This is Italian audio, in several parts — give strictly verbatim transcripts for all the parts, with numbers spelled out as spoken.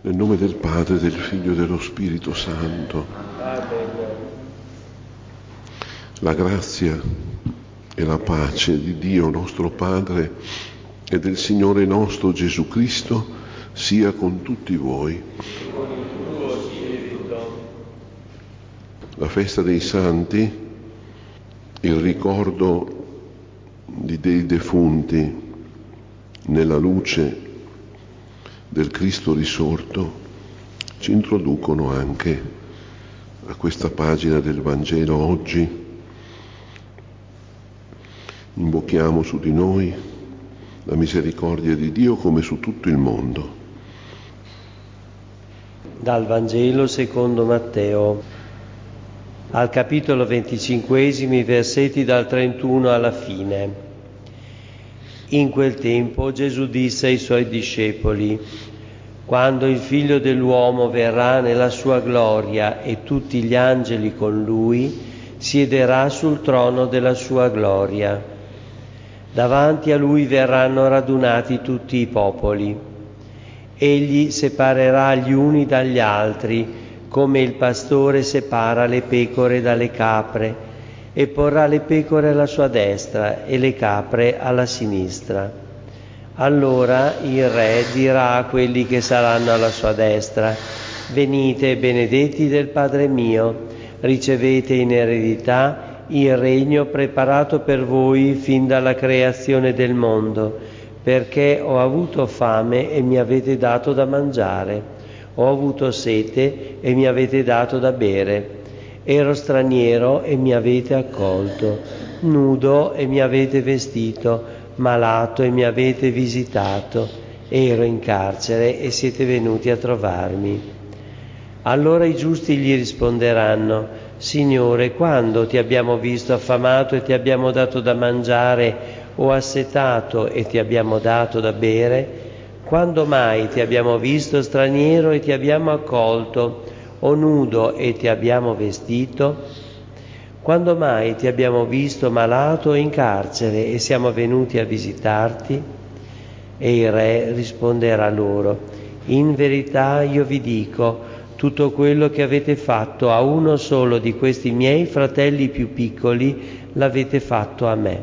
Nel nome del Padre, del Figlio e dello Spirito Santo. Amen. La grazia e la pace di Dio nostro Padre e del Signore nostro Gesù Cristo sia con tutti voi. E con il tuo spirito. La festa dei Santi, il ricordo di dei defunti nella luce del Cristo risorto, ci introducono anche a questa pagina del Vangelo oggi. Invochiamo su di noi la misericordia di Dio come su tutto il mondo. Dal Vangelo secondo Matteo, al capitolo venticinquesimo, i versetti dal trentuno alla fine. In quel tempo Gesù disse ai suoi discepoli: quando il Figlio dell'uomo verrà nella sua gloria e tutti gli angeli con lui, siederà sul trono della sua gloria. Davanti a lui verranno radunati tutti i popoli. Egli separerà gli uni dagli altri, come il pastore separa le pecore dalle capre, e porrà le pecore alla sua destra e le capre alla sinistra. Allora il Re dirà a quelli che saranno alla sua destra: venite, benedetti del Padre mio, ricevete in eredità il regno preparato per voi fin dalla creazione del mondo, perché ho avuto fame e mi avete dato da mangiare, ho avuto sete e mi avete dato da bere, ero straniero e mi avete accolto, nudo e mi avete vestito, malato e mi avete visitato, ero in carcere e siete venuti a trovarmi. Allora i giusti gli risponderanno: Signore, quando ti abbiamo visto affamato e ti abbiamo dato da mangiare, o assetato e ti abbiamo dato da bere? Quando mai ti abbiamo visto straniero e ti abbiamo accolto, o nudo e ti abbiamo vestito? Quando mai ti abbiamo visto malato o in carcere e siamo venuti a visitarti? E il Re risponderà loro: in verità io vi dico, tutto quello che avete fatto a uno solo di questi miei fratelli più piccoli, l'avete fatto a me.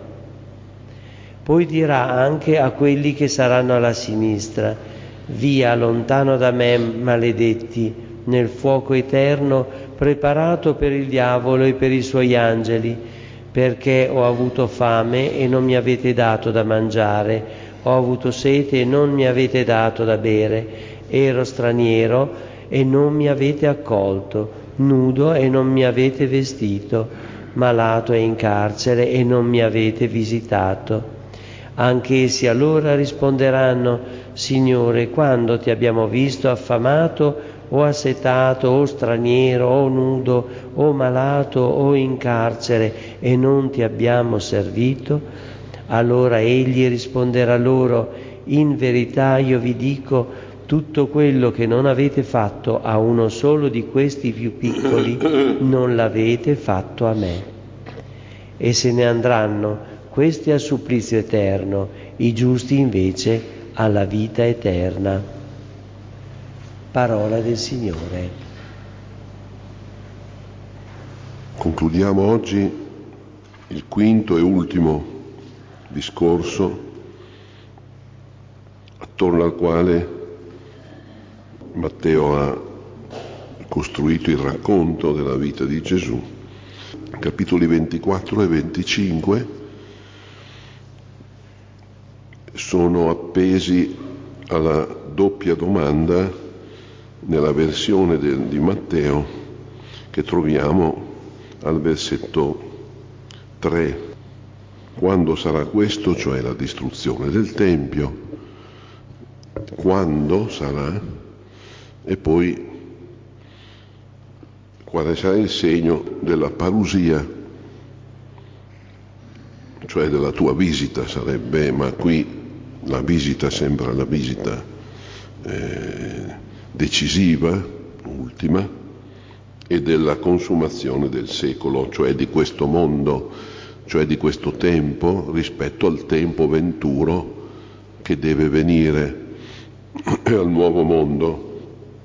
Poi dirà anche a quelli che saranno alla sinistra: via, lontano da me, maledetti, nel fuoco eterno preparato per il diavolo e per i suoi angeli, perché ho avuto fame e non mi avete dato da mangiare, ho avuto sete e non mi avete dato da bere, ero straniero e non mi avete accolto, nudo e non mi avete vestito, malato e in carcere e non mi avete visitato. Anch'essi allora risponderanno: Signore, quando ti abbiamo visto affamato o assetato o straniero o nudo o malato o in carcere e non ti abbiamo servito? Allora egli risponderà loro: in verità io vi dico, tutto quello che non avete fatto a uno solo di questi più piccoli, non l'avete fatto a me. E se ne andranno, questi al supplizio eterno, i giusti invece alla vita eterna. Parola del Signore. Concludiamo oggi il quinto e ultimo discorso attorno al quale Matteo ha costruito il racconto della vita di Gesù. Capitoli ventiquattro e venticinque sono appesi alla doppia domanda nella versione del, di Matteo che troviamo al versetto tre. Quando sarà questo, cioè la distruzione del Tempio? Quando sarà? E poi quale sarà il segno della parusia, cioè della tua visita sarebbe, ma qui la visita sembra la visita eh, decisiva, ultima, e della consumazione del secolo, cioè di questo mondo, cioè di questo tempo rispetto al tempo venturo che deve venire, al nuovo mondo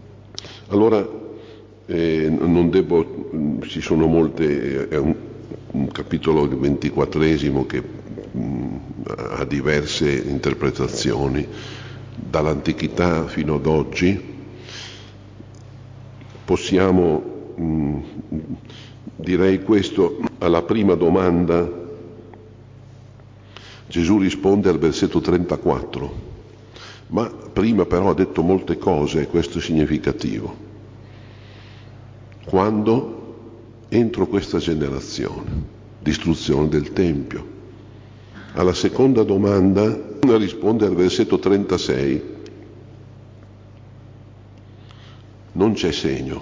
Allora, eh, non devo, ci sono molte, è un, un capitolo ventiquattresimo che mh, ha diverse interpretazioni, dall'antichità fino ad oggi. Possiamo, mh, direi questo, alla prima domanda Gesù risponde al versetto trentaquattro, ma prima però ha detto molte cose, e questo è significativo. Quando entro questa generazione, distruzione del Tempio. Alla seconda domanda risponde al versetto trentasei, non c'è segno,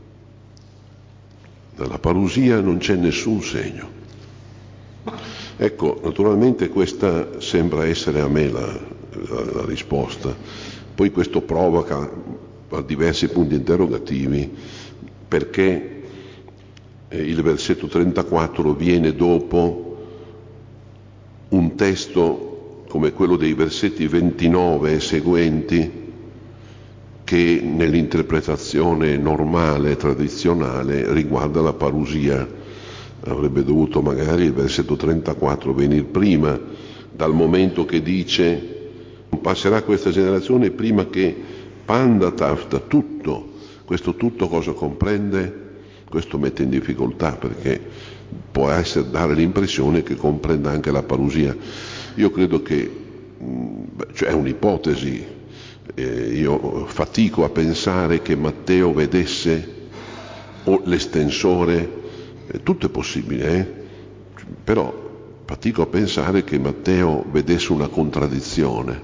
dalla parusia non c'è nessun segno. Ecco, naturalmente questa sembra essere a me la, la, la risposta, poi questo provoca diversi punti interrogativi, perché eh, il versetto trentaquattro viene dopo un testo come quello dei versetti ventinove e seguenti, che nell'interpretazione normale, tradizionale, riguarda la parusia. Avrebbe dovuto magari il versetto trentaquattro venire prima, dal momento che dice non passerà questa generazione prima che panda tafta tutto. Questo tutto cosa comprende? Questo mette in difficoltà, perché può essere dare l'impressione che comprenda anche la parusia. Io credo che, cioè è un'ipotesi, eh, io fatico a pensare che Matteo vedesse o l'estensore. Tutto è possibile, eh? Però fatico a pensare che Matteo vedesse una contraddizione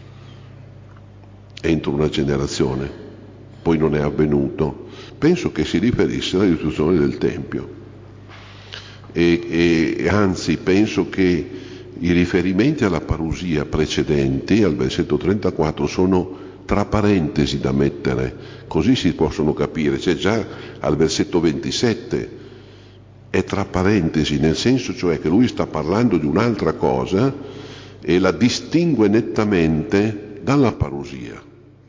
entro una generazione, poi non è avvenuto. Penso che si riferisse alla distruzione del Tempio e, e anzi penso che i riferimenti alla parusia precedenti, al versetto trentaquattro, sono tra parentesi da mettere, così si possono capire. C'è già al versetto ventisette, è tra parentesi, nel senso cioè che lui sta parlando di un'altra cosa e la distingue nettamente dalla parusia.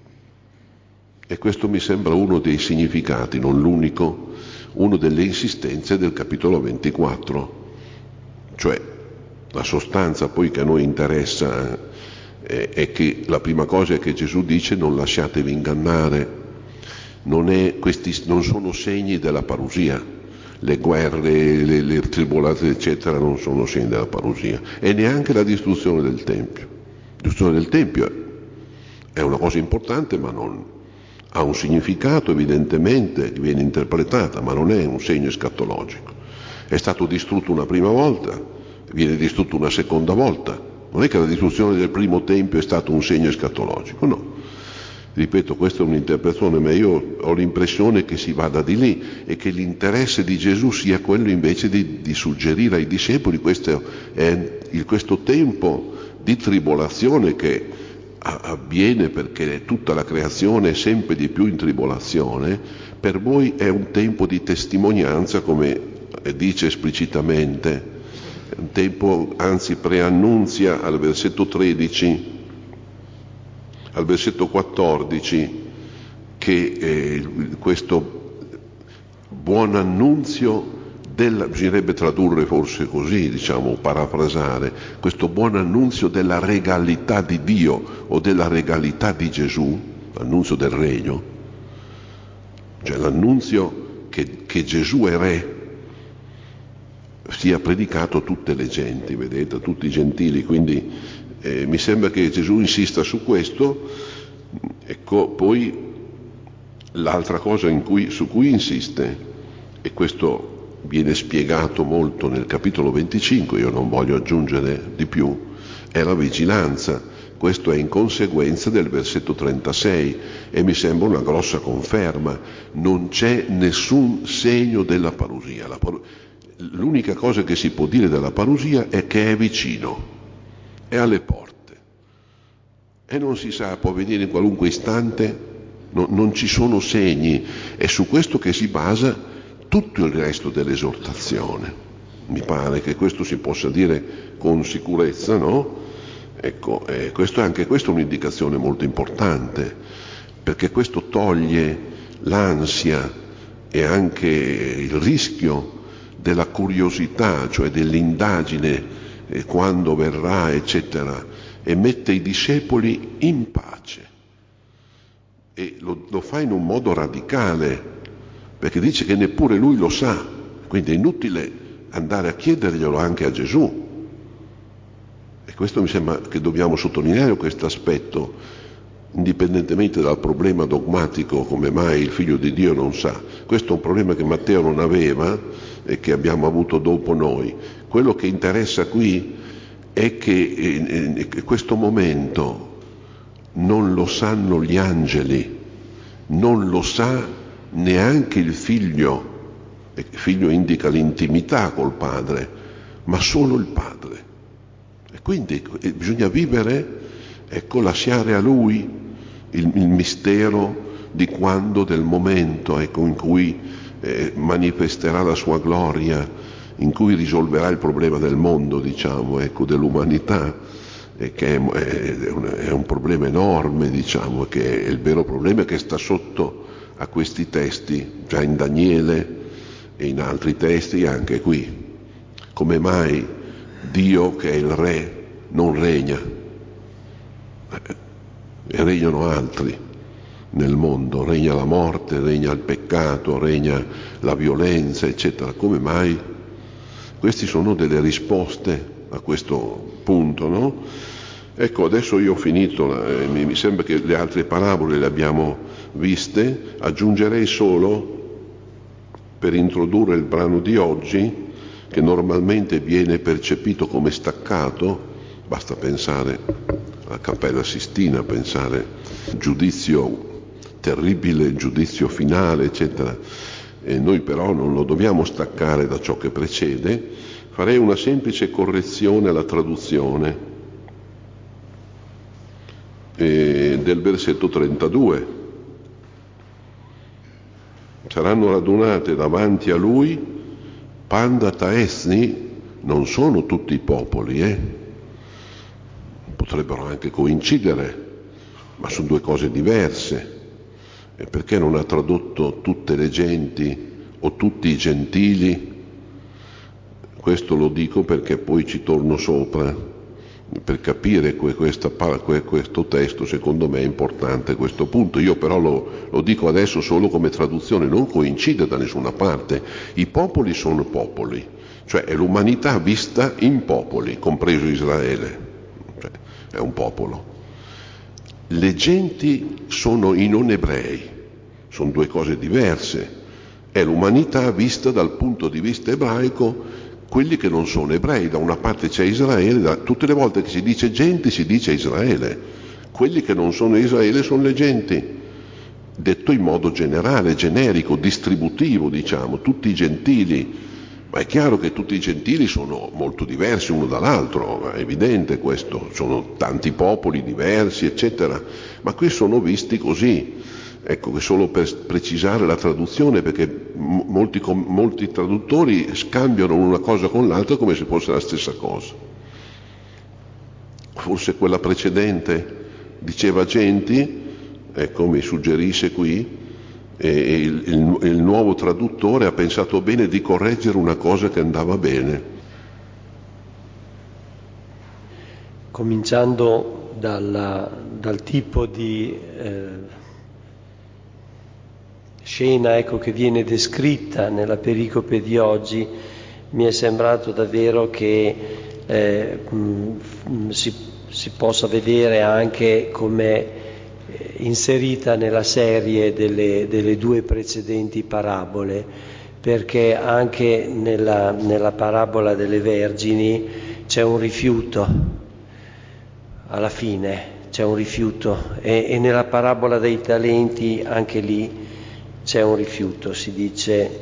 E questo mi sembra uno dei significati, non l'unico, uno delle insistenze del capitolo ventiquattro. Cioè, la sostanza poi che a noi interessa è, è che la prima cosa è che Gesù dice: non lasciatevi ingannare, non, è, questi non sono segni della parusia. Le guerre, le, le tribolazioni eccetera non sono segni della parusia, e neanche la distruzione del Tempio. La distruzione del Tempio è una cosa importante, ma non ha un significato, evidentemente viene interpretata, ma non è un segno escatologico. È stato distrutto una prima volta, viene distrutto una seconda volta. Non è che la distruzione del primo Tempio è stato un segno escatologico, no. Ripeto, questa è un'interpretazione, ma io ho l'impressione che si vada di lì e che l'interesse di Gesù sia quello invece di, di suggerire ai discepoli questo, è il, questo tempo di tribolazione che avviene perché tutta la creazione è sempre di più in tribolazione. Per voi è un tempo di testimonianza, come dice esplicitamente, un tempo, anzi preannunzia al versetto tredici, al versetto quattordici, che eh, questo buon annunzio della, bisognerebbe tradurre forse così, diciamo, parafrasare, questo buon annunzio della regalità di Dio o della regalità di Gesù, l'annunzio del regno, cioè l'annunzio che, che Gesù è re, sia predicato a tutte le genti, vedete, a tutti i gentili. Quindi eh, mi sembra che Gesù insista su questo. Ecco, poi l'altra cosa in cui, su cui insiste, e questo viene spiegato molto nel capitolo venticinque, io non voglio aggiungere di più, è la vigilanza. Questo è in conseguenza del versetto trentasei e mi sembra una grossa conferma. Non c'è nessun segno della parusia. La paru- L'unica cosa che si può dire della parusia è che è vicino, è alle porte e non si sa, può venire in qualunque istante, no, non ci sono segni. È su questo che si basa tutto il resto dell'esortazione. Mi pare che questo si possa dire con sicurezza, no? Ecco, eh, questo, anche questa è un'indicazione molto importante, perché questo toglie l'ansia e anche il rischio della curiosità, cioè dell'indagine, eh, quando verrà, eccetera, e mette i discepoli in pace. E lo, lo fa in un modo radicale, perché dice che neppure lui lo sa, quindi è inutile andare a chiederglielo anche a Gesù. E questo mi sembra che dobbiamo sottolineare questo aspetto, indipendentemente dal problema dogmatico, come mai il Figlio di Dio non sa. Questo è un problema che Matteo non aveva e che abbiamo avuto dopo noi. Quello che interessa qui è che in questo momento non lo sanno gli angeli, non lo sa neanche il Figlio. Il Figlio indica l'intimità col Padre, ma solo il Padre. E quindi bisogna vivere, ecco, lasciare a Lui il, il mistero di quando, del momento, ecco, in cui eh, manifesterà la sua gloria, in cui risolverà il problema del mondo, diciamo, ecco, dell'umanità, eh, che è, è, un, è un problema enorme, diciamo, che è il vero problema che sta sotto a questi testi, già in Daniele e in altri testi, anche qui. Come mai Dio, che è il Re, non regna? E regnano altri nel mondo, regna la morte, regna il peccato, regna la violenza, eccetera. Come mai? Queste sono delle risposte a questo punto, no? Ecco, adesso io ho finito, eh, mi sembra che le altre parabole le abbiamo viste, aggiungerei solo, per introdurre il brano di oggi, che normalmente viene percepito come staccato, basta pensare alla Cappella Sistina, pensare al giudizio terribile, il giudizio finale, eccetera. E noi però non lo dobbiamo staccare da ciò che precede. Farei una semplice correzione alla traduzione eh, del versetto trentadue. Saranno radunate davanti a lui pandata esni, non sono tutti i popoli, eh? Potrebbero anche coincidere, ma sono due cose diverse. E perché non ha tradotto tutte le genti o tutti i gentili? Questo lo dico perché poi ci torno sopra, per capire que- questa, que- questo testo. Secondo me è importante questo punto. Io però lo, lo dico adesso solo come traduzione, non coincide da nessuna parte. I popoli sono popoli, cioè è l'umanità vista in popoli, compreso Israele, cioè è un popolo. Le genti sono i non ebrei, sono due cose diverse. È l'umanità vista dal punto di vista ebraico, quelli che non sono ebrei. Da una parte c'è Israele, da, tutte le volte che si dice genti si dice Israele. Quelli che non sono Israele sono le genti, detto in modo generale, generico, distributivo, diciamo, tutti i gentili. Ma è chiaro che tutti i gentili sono molto diversi uno dall'altro, è evidente questo, sono tanti popoli diversi, eccetera, ma qui sono visti così. Ecco, che solo per precisare la traduzione, perché molti, molti traduttori scambiano una cosa con l'altra come se fosse la stessa cosa. Forse quella precedente diceva genti, ecco, mi suggerisce qui, e il, il, il nuovo traduttore ha pensato bene di correggere una cosa che andava bene. Cominciando dalla, dal tipo di eh, scena, ecco, che viene descritta nella pericope di oggi, mi è sembrato davvero che eh, mh, si, si possa vedere anche come inserita nella serie delle, delle due precedenti parabole, perché anche nella, nella parabola delle vergini c'è un rifiuto, alla fine c'è un rifiuto, e, e nella parabola dei talenti anche lì c'è un rifiuto, si dice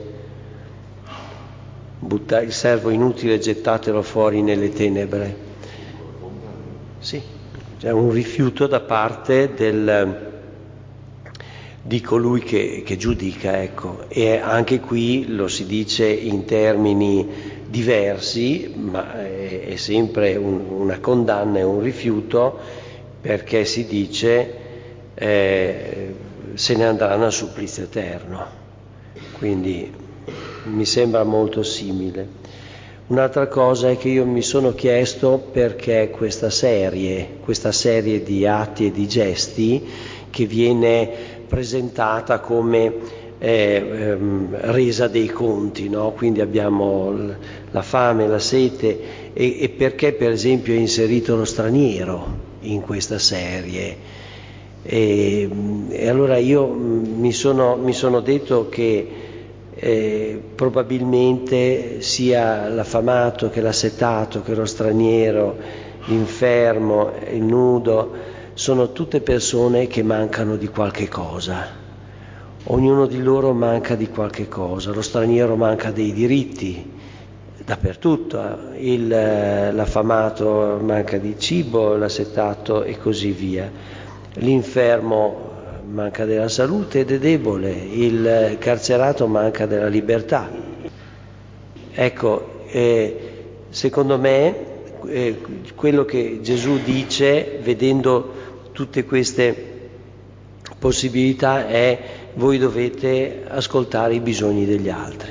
butta, il servo inutile gettatelo fuori nelle tenebre. Sì. C'è un rifiuto da parte del, di colui che, che giudica, ecco. E anche qui lo si dice in termini diversi, ma è, è sempre un, una condanna e un rifiuto, perché si dice eh, se ne andranno al supplizio eterno. Quindi mi sembra molto simile. Un'altra cosa è che io mi sono chiesto perché questa serie, questa serie di atti e di gesti che viene presentata come eh, ehm, resa dei conti, no? Quindi abbiamo l- la fame, la sete e, e perché per esempio è inserito lo straniero in questa serie. E, e allora io mi sono, mi sono detto che Eh, probabilmente sia l'affamato che l'assetato che lo straniero, l'infermo, il nudo, sono tutte persone che mancano di qualche cosa. Ognuno di loro manca di qualche cosa. Lo straniero manca dei diritti dappertutto, il, l'affamato manca di cibo, l'assetato e così via. L'infermo manca della salute ed è debole, il carcerato manca della libertà. Ecco, eh, secondo me eh, quello che Gesù dice, vedendo tutte queste possibilità, è: voi dovete ascoltare i bisogni degli altri.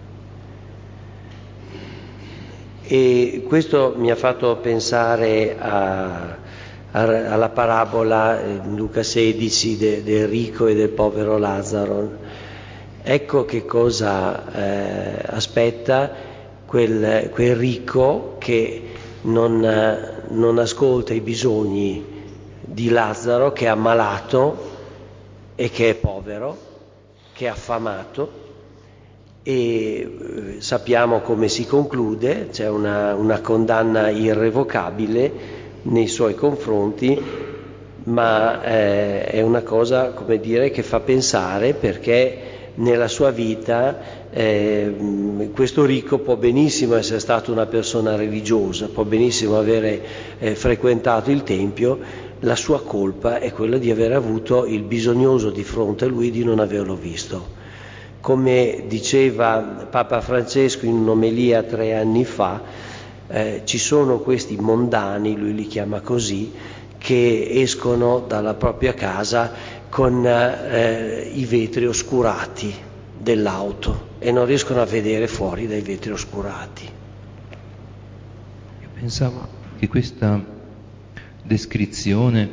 E questo mi ha fatto pensare a alla parabola in Luca sedici de, del ricco e del povero Lazzaro. Ecco che cosa eh, aspetta quel, quel ricco che non, non ascolta i bisogni di Lazzaro, che è ammalato e che è povero, che è affamato, e sappiamo come si conclude. C'è una, una condanna irrevocabile nei suoi confronti, ma eh, è una cosa, come dire, che fa pensare, perché nella sua vita eh, questo ricco può benissimo essere stato una persona religiosa, può benissimo avere eh, frequentato il Tempio. La sua colpa è quella di aver avuto il bisognoso di fronte a lui di non averlo visto. Come diceva Papa Francesco in un'omelia tre anni fa, Eh, ci sono questi mondani, lui li chiama così, che escono dalla propria casa con eh, i vetri oscurati dell'auto e non riescono a vedere fuori dai vetri oscurati. Io pensavo che questa descrizione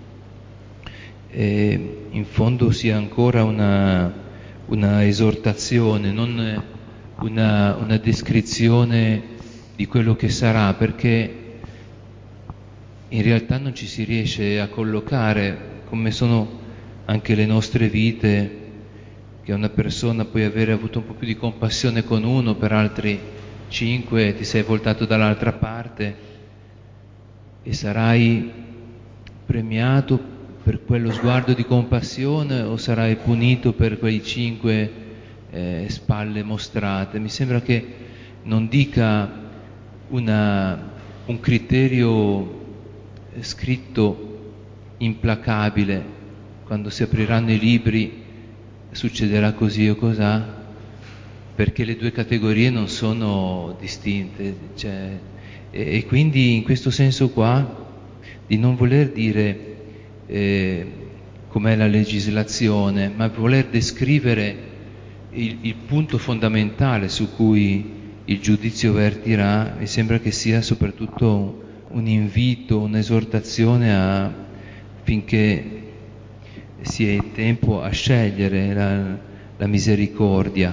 eh, in fondo sia ancora una, una esortazione, non una, una descrizione di quello che sarà, perché in realtà non ci si riesce a collocare come sono anche le nostre vite, che una persona puoi avere avuto un po' più di compassione con uno, per altri cinque ti sei voltato dall'altra parte e sarai premiato per quello sguardo di compassione o sarai punito per quei cinque eh, spalle mostrate. Mi sembra che non dica Una, un criterio scritto implacabile: quando si apriranno i libri succederà così o cos'ha, perché le due categorie non sono distinte, cioè, e, e quindi in questo senso qua di non voler dire eh, com'è la legislazione, ma voler descrivere il, il punto fondamentale su cui il giudizio vertirà, mi sembra che sia soprattutto un invito, un'esortazione a, finché sia il tempo, a scegliere la, la misericordia.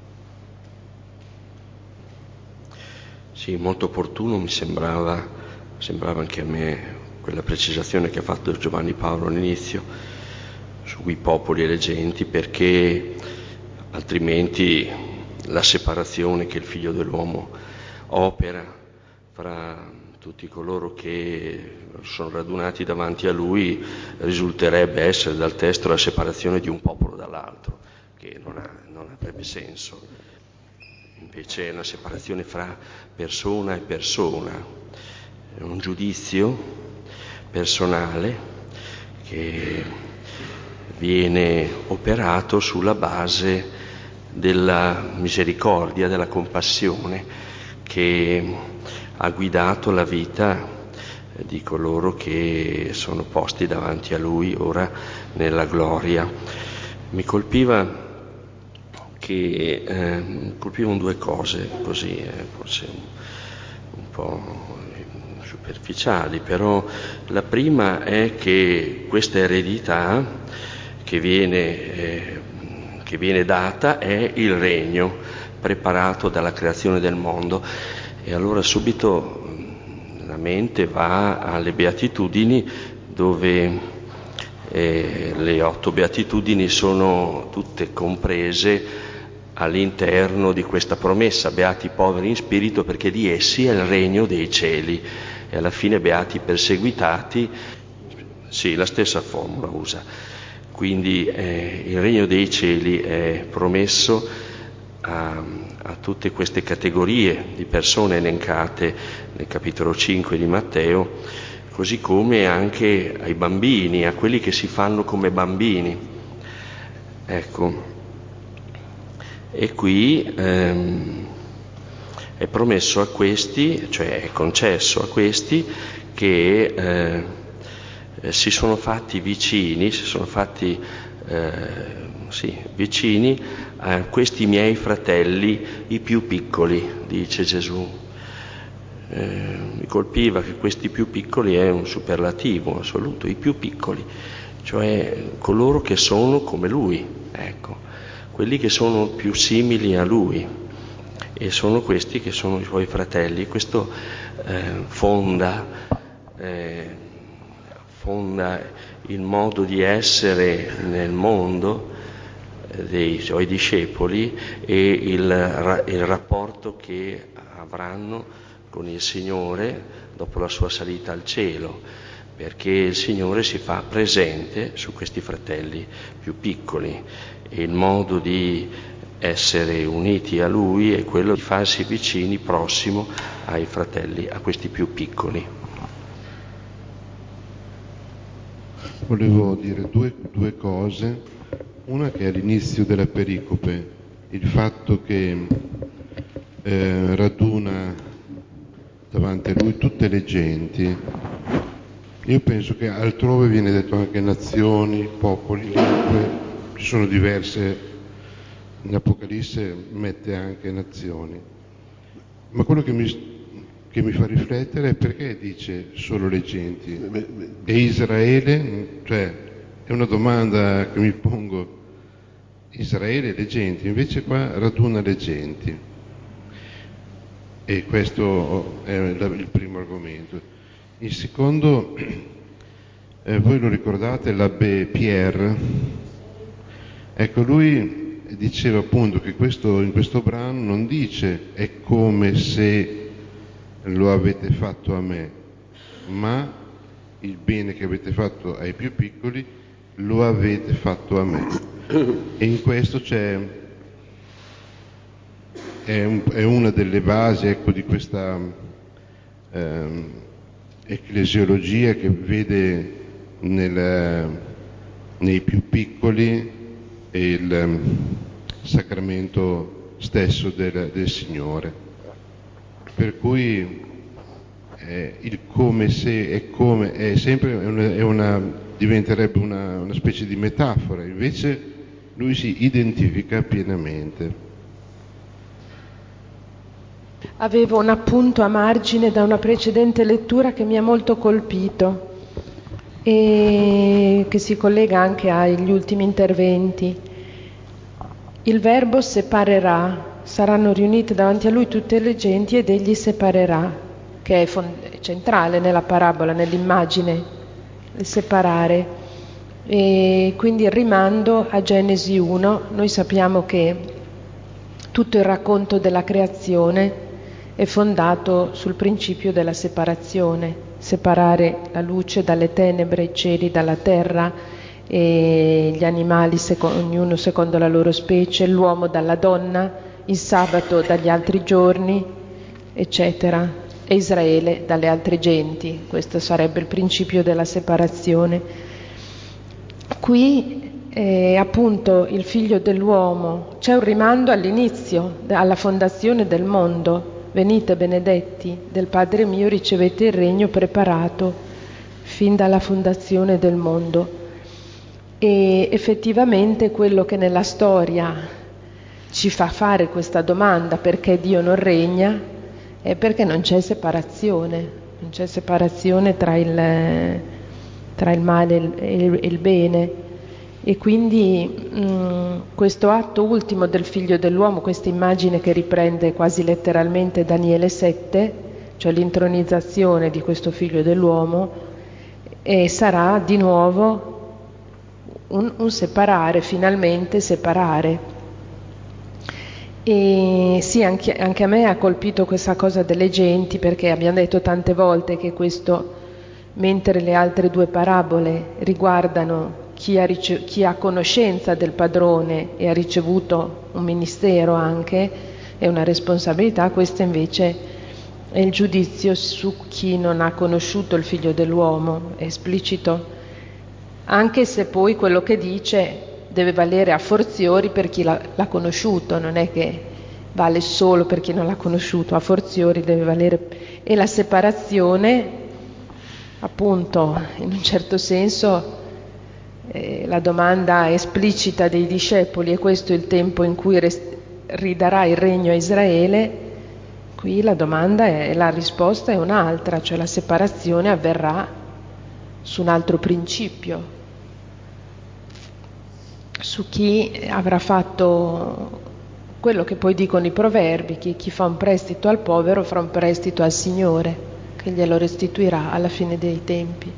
Sì, molto opportuno mi sembrava, sembrava anche a me quella precisazione che ha fatto Giovanni Paolo all'inizio sui popoli e le genti, perché altrimenti la separazione che il Figlio dell'uomo opera fra tutti coloro che sono radunati davanti a lui risulterebbe essere dal testo la separazione di un popolo dall'altro, che non, ha, non avrebbe senso. Invece è una separazione fra persona e persona, è un giudizio personale che viene operato sulla base della misericordia, della compassione che ha guidato la vita di coloro che sono posti davanti a Lui ora nella gloria. mi colpiva che eh, colpivano due cose così, eh, forse un, un po' superficiali, però la prima è che questa eredità che viene, eh, che viene data è il regno preparato dalla creazione del mondo, e allora subito la mente va alle beatitudini, dove eh, le otto beatitudini sono tutte comprese all'interno di questa promessa: beati i poveri in spirito, perché di essi è il regno dei cieli. E alla fine beati i perseguitati, sì, la stessa formula usa. Quindi eh, il regno dei cieli è promesso a, a tutte queste categorie di persone elencate nel capitolo cinque di Matteo, così come anche ai bambini, a quelli che si fanno come bambini. Ecco, e qui ehm, è promesso a questi, cioè è concesso a questi che eh, si sono fatti vicini, si sono fatti eh, sì, vicini a questi miei fratelli, i più piccoli, dice Gesù. Eh, mi colpiva che questi più piccoli è un superlativo assoluto, i più piccoli, cioè coloro che sono come lui, ecco, quelli che sono più simili a lui. E sono questi che sono i suoi fratelli. Questo eh, fonda, eh, fonda il modo di essere nel mondo eh, dei suoi discepoli e il, il rapporto che avranno con il Signore dopo la sua salita al cielo, perché il Signore si fa presente su questi fratelli più piccoli, e il modo di essere uniti a Lui è quello di farsi vicini, prossimo ai fratelli, a questi più piccoli. Volevo dire due, due cose. Una che è all'inizio della pericope, il fatto che eh, raduna davanti a Lui tutte le genti. Io penso che altrove viene detto anche nazioni, popoli, lingue, ci sono diverse. In Apocalisse mette anche nazioni, ma quello che mi, che mi fa riflettere è perché dice solo le genti e Israele, cioè è una domanda che mi pongo, Israele e le genti, invece qua raduna le genti, e questo è il primo argomento. Il secondo, eh, voi lo ricordate, l'abbé Pierre, ecco, lui diceva appunto che questo, in questo brano non dice è come se lo avete fatto a me, ma il bene che avete fatto ai più piccoli lo avete fatto a me. E in questo c'è è, un, è una delle basi, ecco, di questa ehm, ecclesiologia che vede nel, nei più piccoli il um, sacramento stesso del, del Signore, per cui eh, il come se è come è sempre una, è una, diventerebbe una, una specie di metafora, invece lui si identifica pienamente. Avevo un appunto a margine da una precedente lettura che mi ha molto colpito e che si collega anche agli ultimi interventi. Il verbo separerà, saranno riunite davanti a lui tutte le genti ed egli separerà, che è, fond- è centrale nella parabola, nell'immagine, il separare. E quindi il rimando a Genesi uno, noi sappiamo che tutto il racconto della creazione è fondato sul principio della separazione, separare la luce dalle tenebre, i cieli dalla terra, e gli animali secondo, ognuno secondo la loro specie, l'uomo dalla donna, il sabato dagli altri giorni, eccetera, e Israele dalle altre genti. Questo sarebbe il principio della separazione. Qui eh, appunto il figlio dell'uomo, c'è un rimando all'inizio, alla fondazione del mondo: venite benedetti del Padre mio, ricevete il regno preparato fin dalla fondazione del mondo. E effettivamente quello che nella storia ci fa fare questa domanda, perché Dio non regna, è perché non c'è separazione, non c'è separazione tra il, tra il male e il, e il bene. E quindi mh, questo atto ultimo del figlio dell'uomo, questa immagine che riprende quasi letteralmente Daniele sette, cioè l'intronizzazione di questo figlio dell'uomo, e sarà di nuovo un, un separare, finalmente separare. E sì, anche, anche a me ha colpito questa cosa delle genti, perché abbiamo detto tante volte che questo, mentre le altre due parabole riguardano chi ha, rice- chi ha conoscenza del padrone e ha ricevuto un ministero anche e una responsabilità, questa invece è il giudizio su chi non ha conosciuto il figlio dell'uomo, è esplicito, anche se poi quello che dice deve valere a forziori per chi l'ha, l'ha conosciuto, non è che vale solo per chi non l'ha conosciuto, a forziori deve valere. E la separazione, appunto, in un certo senso, eh, la domanda esplicita dei discepoli, è questo il tempo in cui rest- ridarà il regno a Israele? Qui la domanda è, la risposta è un'altra, cioè la separazione avverrà su un altro principio, su chi avrà fatto quello che poi dicono i proverbi, chi, chi fa un prestito al povero fa un prestito al Signore, che glielo restituirà alla fine dei tempi.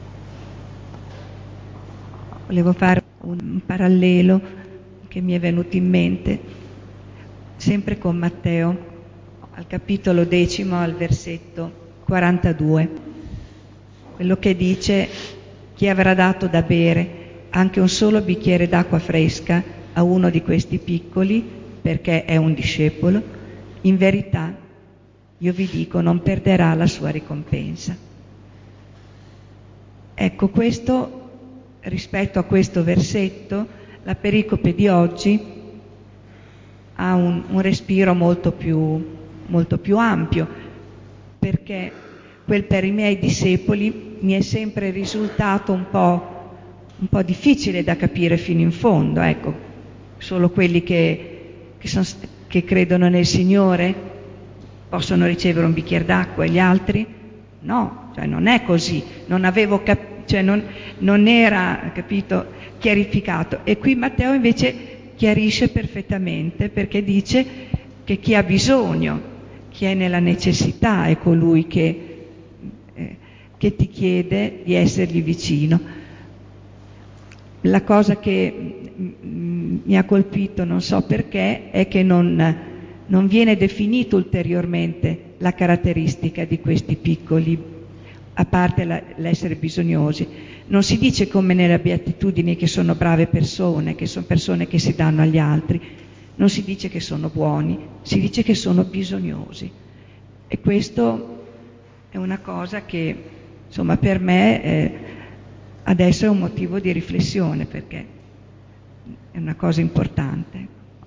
Volevo fare un parallelo che mi è venuto in mente, sempre con Matteo, al capitolo decimo, al versetto quarantadue, quello che dice: chi avrà dato da bere anche un solo bicchiere d'acqua fresca a uno di questi piccoli, perché è un discepolo, in verità io vi dico non perderà la sua ricompensa. Ecco, questo, rispetto a questo versetto, la pericope di oggi ha un, un respiro molto più, molto più ampio, perché quel per i miei discepoli mi è sempre risultato un po', un po' difficile da capire fino in fondo. Ecco, solo quelli che, che, son, che credono nel Signore possono ricevere un bicchiere d'acqua e gli altri no, cioè non è così, non avevo capito. Cioè non, non era, capito, chiarificato. E qui Matteo invece chiarisce perfettamente, perché dice che chi ha bisogno, chi è nella necessità, è colui che, eh, che ti chiede di essergli vicino. La cosa che mm, mi ha colpito, non so perché, è che non, non viene definito ulteriormente la caratteristica di questi piccoli, a parte la, l'essere bisognosi. Non si dice come nelle beatitudini che sono brave persone, che sono persone che si danno agli altri, non si dice che sono buoni, si dice che sono bisognosi. E questo è una cosa che, insomma, per me eh, adesso è un motivo di riflessione, perché è una cosa importante.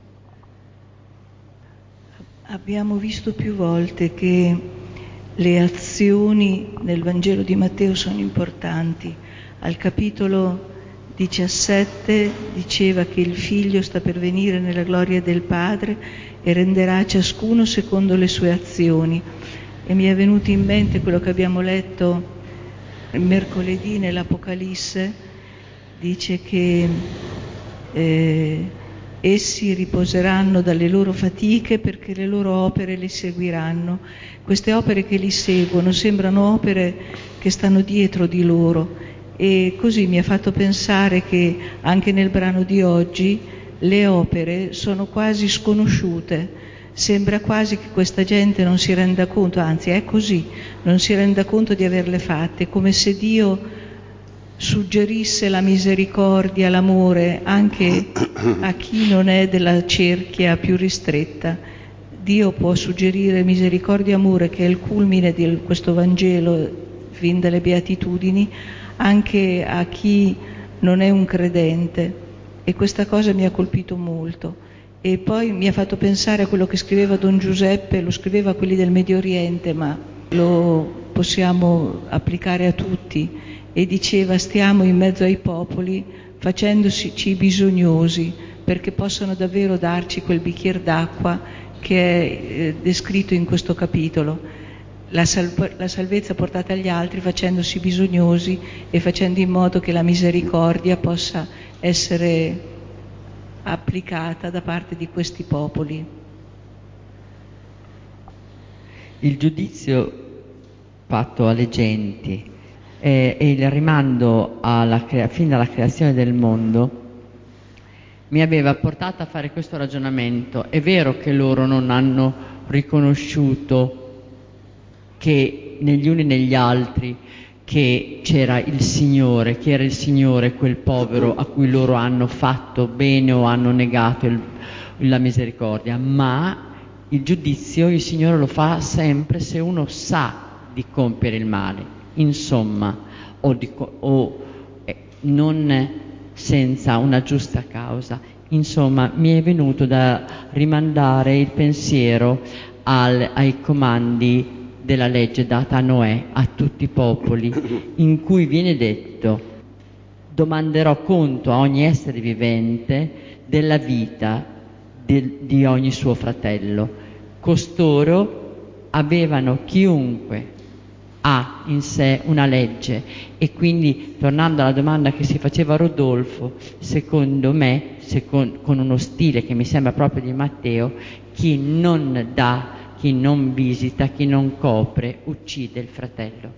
Abbiamo visto più volte che le azioni nel Vangelo di Matteo sono importanti. Al capitolo diciassette diceva che il figlio sta per venire nella gloria del Padre e renderà a ciascuno secondo le sue azioni. E mi è venuto in mente quello che abbiamo letto mercoledì nell'Apocalisse, dice che eh, essi riposeranno dalle loro fatiche perché le loro opere li seguiranno. Queste opere che li seguono sembrano opere che stanno dietro di loro, e così mi ha fatto pensare che anche nel brano di oggi le opere sono quasi sconosciute. Sembra quasi che questa gente non si renda conto, anzi è così, non si renda conto di averle fatte, come se Dio suggerisse la misericordia, l'amore anche a chi non è della cerchia più ristretta. Dio può suggerire misericordia e amore, che è il culmine di questo Vangelo fin dalle beatitudini, anche a chi non è un credente, e questa cosa mi ha colpito molto. E poi mi ha fatto pensare a quello che scriveva Don Giuseppe, lo scriveva a quelli del Medio Oriente, ma lo possiamo applicare a tutti, e diceva: stiamo in mezzo ai popoli facendoci bisognosi, perché possano davvero darci quel bicchiere d'acqua che è eh, descritto in questo capitolo. La, sal- la salvezza portata agli altri facendosi bisognosi e facendo in modo che la misericordia possa essere applicata da parte di questi popoli. Il giudizio fatto alle genti e, e il rimando alla crea- fin dalla creazione del mondo mi aveva portato a fare questo ragionamento. È vero che loro non hanno riconosciuto che negli uni e negli altri che c'era il Signore, che era il Signore quel povero a cui loro hanno fatto bene o hanno negato il, la misericordia, ma il giudizio il Signore lo fa sempre se uno sa di compiere il male, insomma, o, di, o eh, non senza una giusta causa. Insomma, mi è venuto da rimandare il pensiero al, ai comandi della legge data a Noè, a tutti i popoli, in cui viene detto: domanderò conto a ogni essere vivente della vita di, di ogni suo fratello. Costoro avevano, chiunque ha in sé una legge, e quindi, tornando alla domanda che si faceva Rodolfo, secondo me, second, con uno stile che mi sembra proprio di Matteo, chi non dà, chi non visita, chi non copre, uccide il fratello.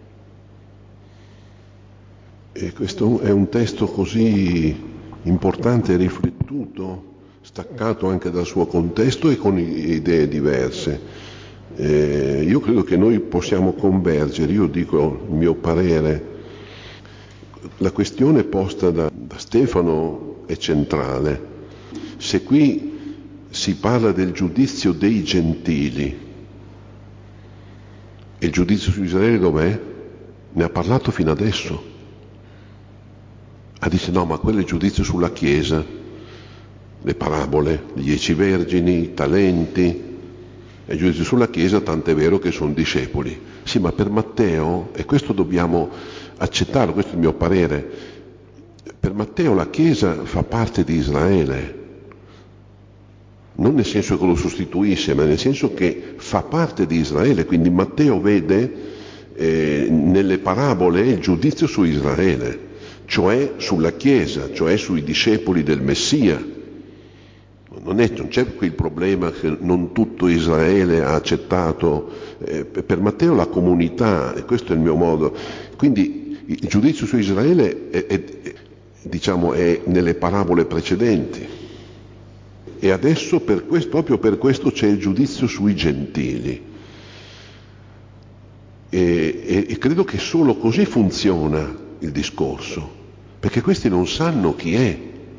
E questo è un testo così importante e riflettuto, staccato anche dal suo contesto e con idee diverse. Eh, io credo che noi possiamo convergere, io dico il mio parere. La questione posta da, da Stefano è centrale. Se qui si parla del giudizio dei gentili, e il giudizio su Israele dov'è? Ne ha parlato fino adesso. Ah, dice no, ma quello è il giudizio sulla Chiesa, le parabole, gli dieci vergini, i talenti, è il giudizio sulla Chiesa, tant'è vero che sono discepoli. Sì, ma per Matteo, e questo dobbiamo accettarlo, questo è il mio parere, per Matteo la Chiesa fa parte di Israele, non nel senso che lo sostituisce, ma nel senso che fa parte di Israele, quindi Matteo vede eh, nelle parabole il giudizio su Israele, cioè sulla Chiesa, cioè sui discepoli del Messia. Non, è, non c'è qui il problema che non tutto Israele ha accettato, eh, per Matteo la comunità, e questo è il mio modo. Quindi il giudizio su Israele è, è, è, diciamo, è nelle parabole precedenti. E adesso per questo, proprio per questo c'è il giudizio sui gentili. E, e, e credo che solo così funziona il discorso, perché questi non sanno chi è.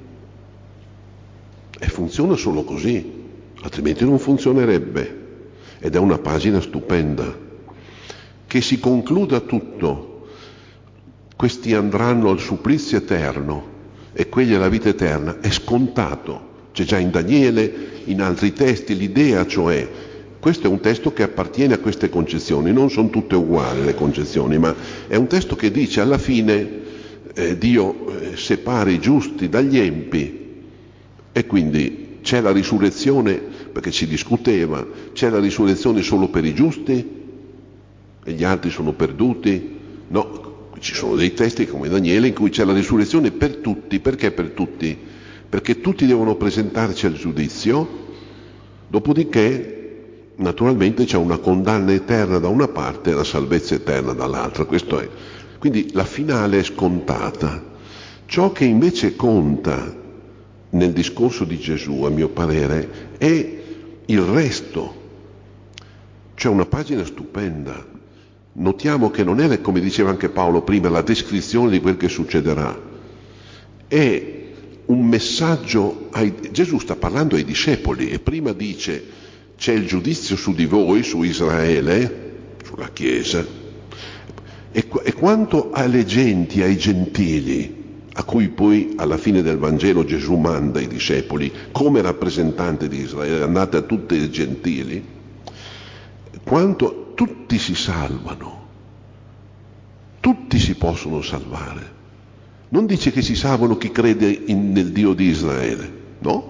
E funziona solo così, altrimenti non funzionerebbe. Ed è una pagina stupenda. Che si concluda tutto, questi andranno al supplizio eterno e quelli alla vita eterna, è scontato. C'è già in Daniele, in altri testi, l'idea, cioè, questo è un testo che appartiene a queste concezioni, non sono tutte uguali le concezioni, ma è un testo che dice alla fine eh, Dio eh, separa i giusti dagli empi, e quindi c'è la risurrezione, perché si discuteva, c'è la risurrezione solo per i giusti e gli altri sono perduti? No, ci sono dei testi come Daniele in cui c'è la risurrezione per tutti. Perché per tutti? Perché tutti devono presentarci al giudizio, dopodiché naturalmente c'è una condanna eterna da una parte e la salvezza eterna dall'altra. Questo è. Quindi la finale è scontata. Ciò che invece conta nel discorso di Gesù, a mio parere, è il resto. C'è una pagina stupenda. Notiamo che non è, come diceva anche Paolo prima, la descrizione di quel che succederà. È un messaggio ai... Gesù sta parlando ai discepoli e prima dice c'è il giudizio su di voi, su Israele, sulla Chiesa, e, e quanto alle genti, ai gentili, a cui poi alla fine del Vangelo Gesù manda i discepoli come rappresentante di Israele, andate a tutti i gentili, quanto tutti si salvano, tutti si possono salvare. Non dice che si salvano chi crede in, nel Dio di Israele, no?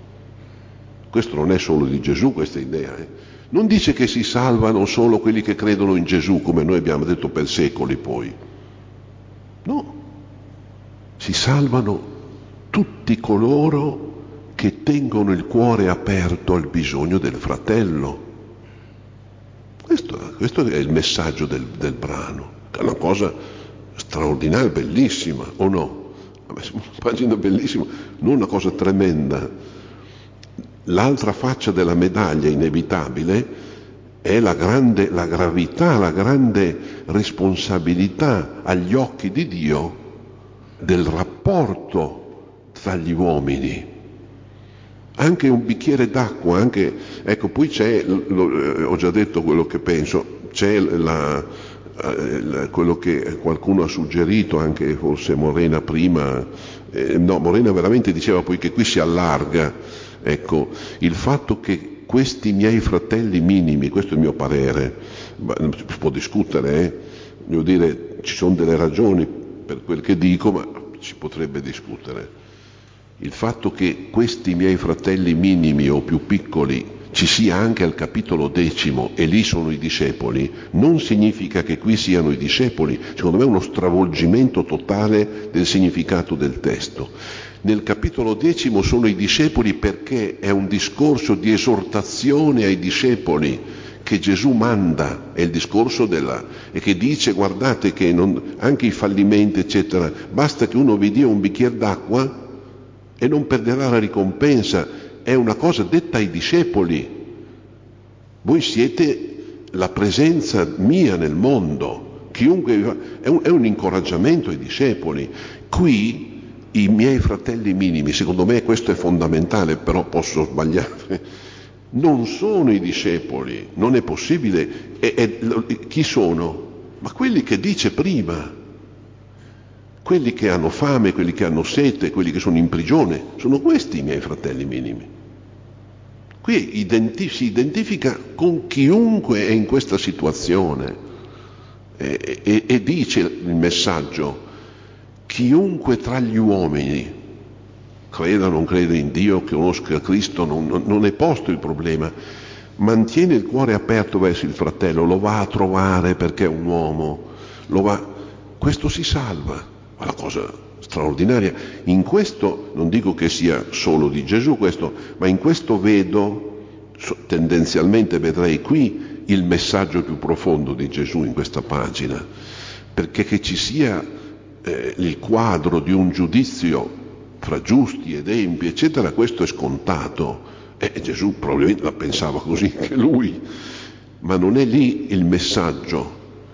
Questo non è solo di Gesù, questa idea. Eh? Non dice che si salvano solo quelli che credono in Gesù, come noi abbiamo detto per secoli poi. No, si salvano tutti coloro che tengono il cuore aperto al bisogno del fratello. Questo, questo è il messaggio del, del brano, è una cosa straordinaria, bellissima, o no? Una pagina bellissima, non una cosa tremenda. L'altra faccia della medaglia inevitabile è la grande, la gravità, la grande responsabilità agli occhi di Dio del rapporto tra gli uomini. Anche un bicchiere d'acqua, anche, ecco, poi c'è, lo, ho già detto quello che penso, c'è la, la, quello che qualcuno ha suggerito, anche forse Morena prima, eh, no, Morena veramente diceva poi che qui si allarga, ecco, il fatto che questi miei fratelli minimi, questo è il mio parere, si può discutere, eh? Devo dire, ci sono delle ragioni per quel che dico, ma si potrebbe discutere. Il fatto che questi miei fratelli minimi o più piccoli ci sia anche al capitolo decimo e lì sono i discepoli, non significa che qui siano i discepoli. Secondo me è uno stravolgimento totale del significato del testo. Nel capitolo decimo sono i discepoli perché è un discorso di esortazione ai discepoli che Gesù manda, è il discorso della, e che dice guardate che non, anche i fallimenti eccetera, basta che uno vi dia un bicchiere d'acqua e non perderà la ricompensa, è una cosa detta ai discepoli. Voi siete la presenza mia nel mondo, chiunque, è un, è un incoraggiamento ai discepoli. Qui i miei fratelli minimi, secondo me questo è fondamentale, però posso sbagliare, non sono i discepoli, non è possibile. E, e, chi sono? Ma quelli che dice prima. Quelli che hanno fame, quelli che hanno sete, quelli che sono in prigione, sono questi i miei fratelli minimi. Qui identi- si identifica con chiunque è in questa situazione e, e, e dice il messaggio, chiunque tra gli uomini, creda o non creda in Dio, conosca Cristo, non, non è posto il problema, mantiene il cuore aperto verso il fratello, lo va a trovare perché è un uomo, lo va, questo si salva. È una cosa straordinaria. In questo, non dico che sia solo di Gesù questo, ma in questo vedo, tendenzialmente vedrei qui, il messaggio più profondo di Gesù in questa pagina, perché che ci sia eh, il quadro di un giudizio fra giusti ed empi, eccetera, questo è scontato. E eh, Gesù probabilmente la pensava così anche lui, ma non è lì il messaggio.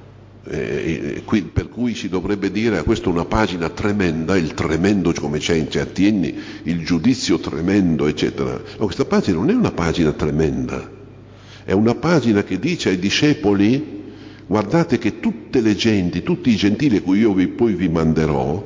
Eh, qui, per cui si dovrebbe dire questa è una pagina tremenda, il tremendo come c'è in certi inni, il giudizio tremendo eccetera. No, questa pagina non è una pagina tremenda, è una pagina che dice ai discepoli guardate che tutte le genti, tutti i gentili a cui io vi, poi vi manderò,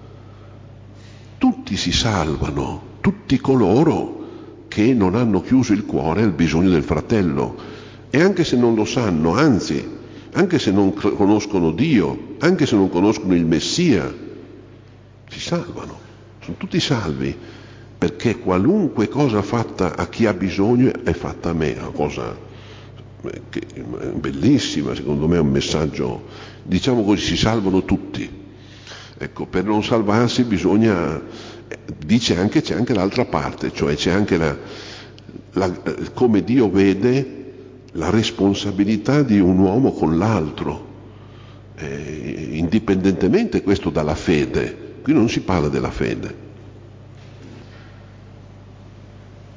tutti si salvano, tutti coloro che non hanno chiuso il cuore al bisogno del fratello, e anche se non lo sanno, anzi anche se non conoscono Dio, anche se non conoscono il Messia, si salvano, sono tutti salvi, perché qualunque cosa fatta a chi ha bisogno è fatta a me, è una cosa che è bellissima, secondo me è un messaggio, diciamo così, si salvano tutti. Ecco, per non salvarsi bisogna, dice anche, c'è anche l'altra parte, cioè c'è anche la, la come Dio vede la responsabilità di un uomo con l'altro, eh, indipendentemente questo dalla fede. Qui non si parla della fede,